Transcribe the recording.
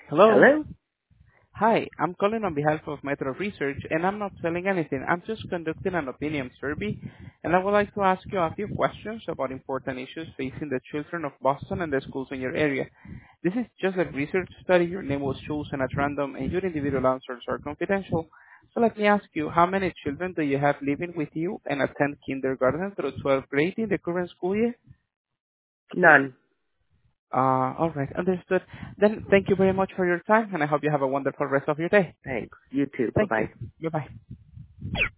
Hello. Hello? Hi, I'm calling on behalf of Metro Research, and I'm not selling anything. I'm just conducting an opinion survey, and I would like to ask you a few questions about important issues facing the children of Boston and the schools in your area. This is just a research study. Your name was chosen at random, and your individual answers are confidential. So let me ask you, how many children do you have living with you and attend kindergarten through 12th grade in the current school year? None. All right, understood. Then thank you very much for your time, and I hope you have a wonderful rest of your day. Thanks. You too. Thank Bye-bye. you. Goodbye.